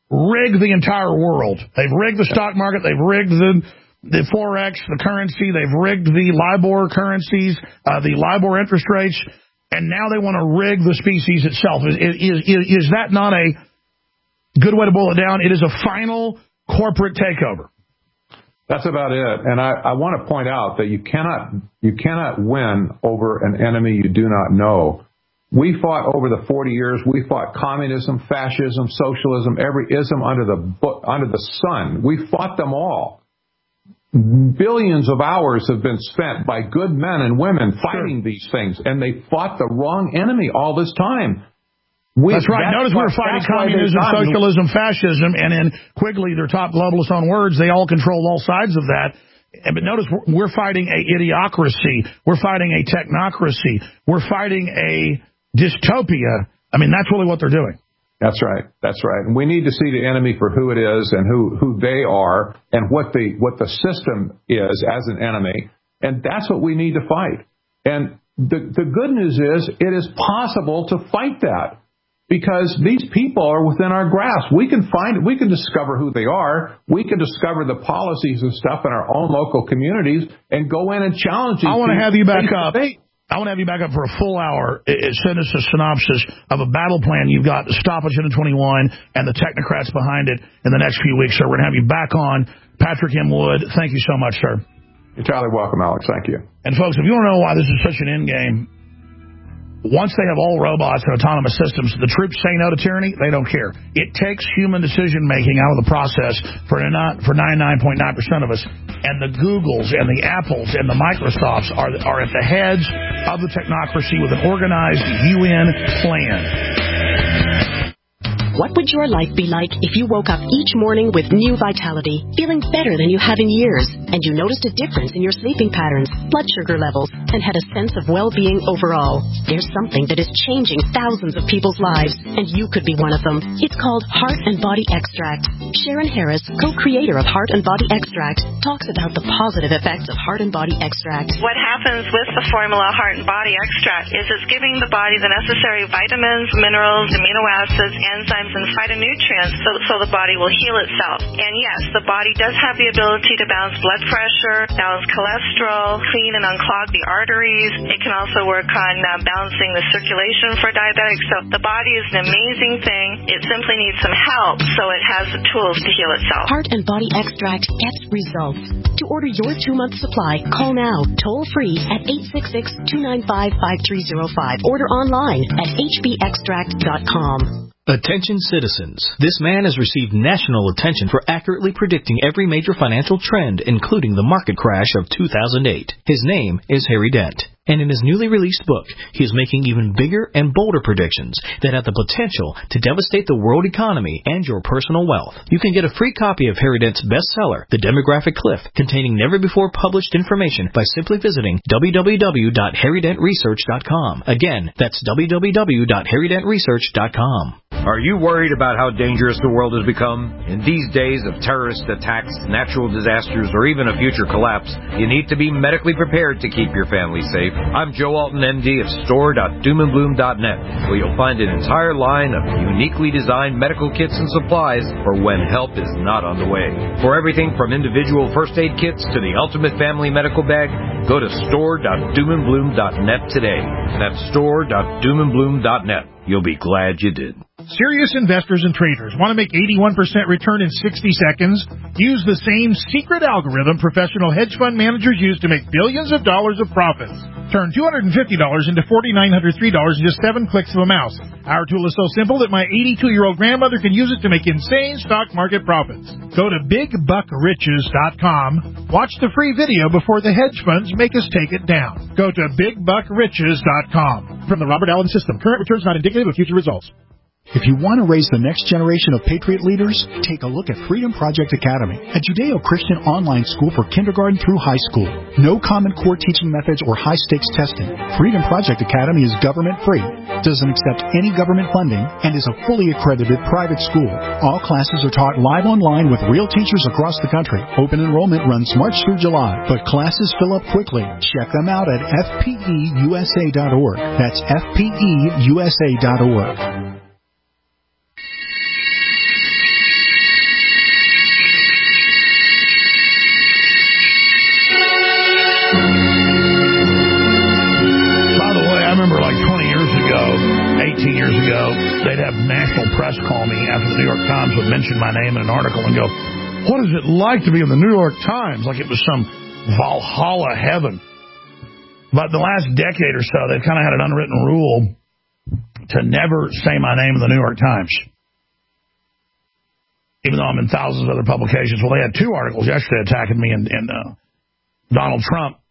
rigged the entire world. They've rigged the stock market. They've rigged the Forex, the currency. They've rigged the LIBOR currencies, the LIBOR interest rates. And now they want to rig the species itself. Is that not a good way to boil it down? It is a final corporate takeover. That's about it. And I want to point out that you cannot win over an enemy you do not know. We fought over the 40 years. We fought communism, fascism, socialism, every ism under the sun. We fought them all. Billions of hours have been spent by good men and women fighting these things, and they fought the wrong enemy all this time. That's right. Notice we're fighting communism, socialism, fascism, and in Quigley, their top globalist on words, they all control all sides of that. But notice we're fighting a idiocracy. We're fighting a technocracy. We're fighting a dystopia. I mean, that's really what they're doing. That's right. That's right. And we need to see the enemy for who it is and who they are and what the system is as an enemy. And that's what we need to fight. And the good news is it is possible to fight that because these people are within our grasp. We can find it. We can discover who they are. We can discover the policies and stuff in our own local communities and go in and challenge these. I want to have you back up. I want to have you back up for a full hour. Send us a synopsis of a battle plan you've got to stop Agenda 21 and the technocrats behind it in the next few weeks, sir. We're going to have you back on. Patrick M. Wood, thank you so much, sir. You're entirely welcome, Alex. Thank you. And, folks, if you want to know why this is such an end game, once they have all robots and autonomous systems, the troops say no to tyranny, they don't care. It takes human decision-making out of the process for 99.9% of us. And the Googles and the Apples and the Microsofts are at the heads of the technocracy with an organized UN plan. What would your life be like if you woke up each morning with new vitality, feeling better than you have in years, and you noticed a difference in your sleeping patterns, blood sugar levels, and had a sense of well-being overall? There's something that is changing thousands of people's lives, and you could be one of them. It's called Heart and Body Extract. Sharon Harris, co-creator of Heart and Body Extract, talks about the positive effects of Heart and Body Extract. What happens with the formula Heart and Body Extract is it's giving the body the necessary vitamins, minerals, amino acids, enzymes, and phytonutrients so the body will heal itself. And yes, the body does have the ability to balance blood pressure, balance cholesterol, clean and unclog the arteries. It can also work on balancing the circulation for diabetics. So the body is an amazing thing. It simply needs some help so it has the tools to heal itself. Heart and Body Extract gets results. To order your 2-month supply, call now, toll free at 866-295-5305. Order online at hbextract.com. Attention citizens. This man has received national attention for accurately predicting every major financial trend, including the market crash of 2008. His name is Harry Dent. And in his newly released book, he is making even bigger and bolder predictions that have the potential to devastate the world economy and your personal wealth. You can get a free copy of Harry Dent's bestseller, The Demographic Cliff, containing never-before-published information by simply visiting www.harrydentresearch.com. Again, that's www.harrydentresearch.com. Are you worried about how dangerous the world has become? In these days of terrorist attacks, natural disasters, or even a future collapse, you need to be medically prepared to keep your family safe. I'm Joe Alton, MD of store.doomandbloom.net, where you'll find an entire line of uniquely designed medical kits and supplies for when help is not on the way. For everything from individual first aid kits to the ultimate family medical bag, go to store.doomandbloom.net today. That's store.doomandbloom.net. You'll be glad you did. Serious investors and traders want to make 81% return in 60 seconds? Use the same secret algorithm professional hedge fund managers use to make billions of dollars of profits. Turn $250 into $4,903 in just 7 clicks of a mouse. Our tool is so simple that my 82-year-old grandmother can use it to make insane stock market profits. Go to BigBuckRiches.com. Watch the free video before the hedge funds make us take it down. Go to BigBuckRiches.com. From the Robert Allen System, current returns not indicative of future results. If you want to raise the next generation of Patriot leaders, take a look at Freedom Project Academy, a Judeo-Christian online school for kindergarten through high school. No Common Core teaching methods or high-stakes testing. Freedom Project Academy is government-free, doesn't accept any government funding, and is a fully accredited private school. All classes are taught live online with real teachers across the country. Open enrollment runs March through July, but classes fill up quickly. Check them out at fpeusa.org. That's fpeusa.org. 18 years ago, they'd have national press call me after the New York Times would mention my name in an article and go, what is it like to be in the New York Times? Like it was some Valhalla heaven. But the last decade or so, they've kind of had an unwritten rule to never say my name in the New York Times. Even though I'm in thousands of other publications. Well, they had 2 articles yesterday attacking me and Donald Trump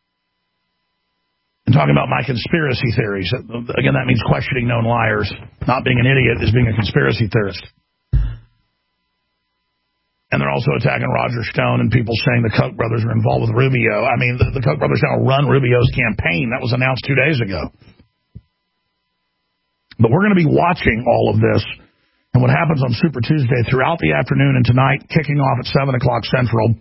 and talking about my conspiracy theories. Again, that means questioning known liars. Not being an idiot is being a conspiracy theorist. And they're also attacking Roger Stone and people saying the Koch brothers are involved with Rubio. I mean, the Koch brothers now run Rubio's campaign. That was announced 2 days ago. But we're going to be watching all of this and what happens on Super Tuesday throughout the afternoon and tonight, kicking off at 7 o'clock Central.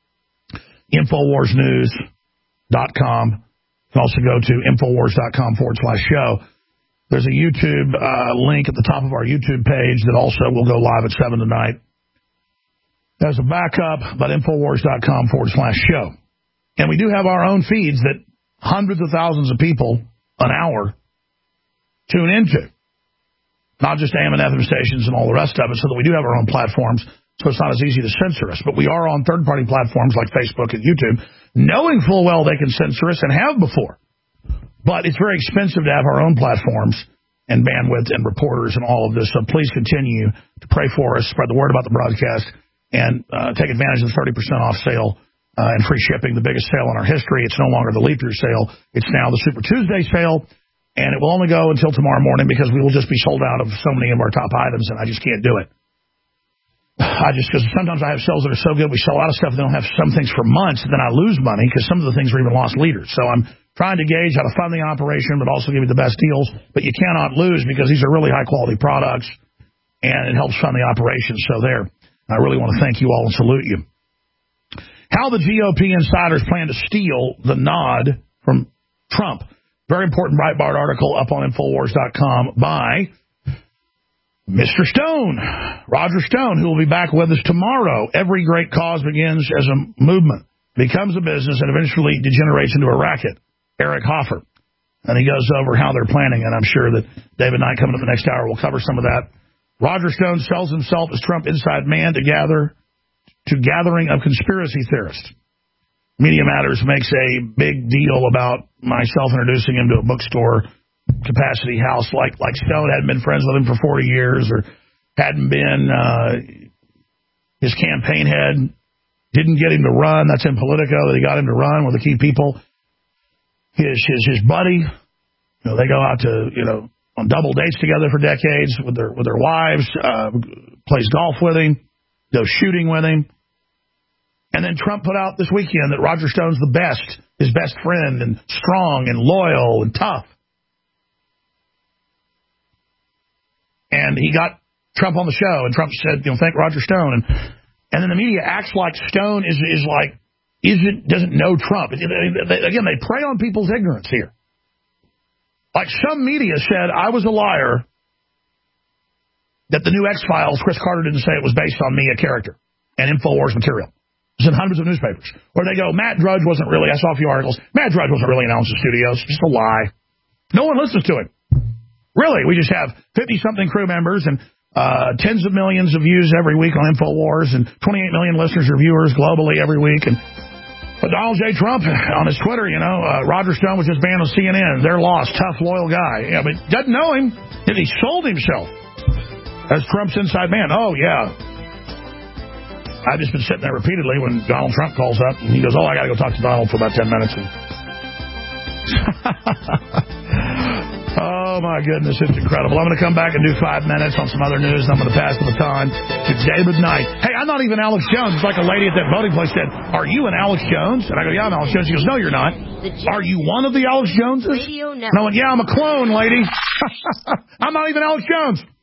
InfoWarsNews.com. You can also go to Infowars.com/show. There's a YouTube link at the top of our YouTube page that also will go live at 7 tonight. As a backup, but Infowars.com/show. And we do have our own feeds that hundreds of thousands of people an hour tune into. Not just AM and FM stations and all the rest of it, so that we do have our own platforms, so it's not as easy to censor us. But we are on third-party platforms like Facebook and YouTube, knowing full well they can censor us and have before. But it's very expensive to have our own platforms and bandwidth and reporters and all of this, so please continue to pray for us, spread the word about the broadcast, and take advantage of the 30% off sale and free shipping, the biggest sale in our history. It's no longer the leap year sale. It's now the Super Tuesday sale. And it will only go until tomorrow morning because we will just be sold out of so many of our top items, and I just can't do it. Because sometimes I have sales that are so good, we sell a lot of stuff, they don't have some things for months, and then I lose money because some of the things are even lost leaders. So I'm trying to gauge how to fund the operation, but also give you the best deals. But you cannot lose because these are really high-quality products, and it helps fund the operation. So there. I really want to thank you all and salute you. How the GOP insiders plan to steal the nod from Trump. Very important Breitbart article up on Infowars.com by Mr. Stone, Roger Stone, who will be back with us tomorrow. Every great cause begins as a movement, becomes a business, and eventually degenerates into a racket. Eric Hoffer. And he goes over how they're planning, and I'm sure that David Knight coming up the next hour will cover some of that. Roger Stone sells himself as Trump inside man to gathering of conspiracy theorists. Media Matters makes a big deal about myself introducing him to a bookstore capacity house like Stone hadn't been friends with him for 40 years or hadn't been his campaign head, didn't get him to run. That's in Politico that he got him to run with the key people. His buddy, they go out to, on double dates together for decades with their wives, plays golf with him, goes shooting with him. And then Trump put out this weekend that Roger Stone's the best, his best friend, and strong and loyal and tough. And he got Trump on the show, and Trump said, thank Roger Stone. And then the media acts like Stone doesn't know Trump. Again, they prey on people's ignorance here. Like some media said, I was a liar, that the new X-Files, Chris Carter didn't say it was based on me, a character, and InfoWars material. It's in hundreds of newspapers. Or they go, Matt Drudge wasn't really, I saw a few articles, Matt Drudge wasn't really announced in studios. Just a lie. No one listens to him. Really, we just have 50-something crew members and tens of millions of views every week on InfoWars and 28 million listeners or viewers globally every week. But Donald J. Trump on his Twitter, Roger Stone was just banned on CNN. They're lost, tough, loyal guy. Yeah, but doesn't know him. And he sold himself as Trump's inside man. Oh, yeah. I've just been sitting there repeatedly when Donald Trump calls up, and he goes, I got to go talk to Donald for about 10 minutes. Oh, my goodness, it's incredible. I'm going to come back and do 5 minutes on some other news, and I'm going to pass the baton to David Knight. Hey, I'm not even Alex Jones. It's like a lady at that voting place said, are you an Alex Jones? And I go, yeah, I'm Alex Jones. She goes, no, you're not. Are you one of the Alex Joneses? And I went, yeah, I'm a clone, lady. I'm not even Alex Jones.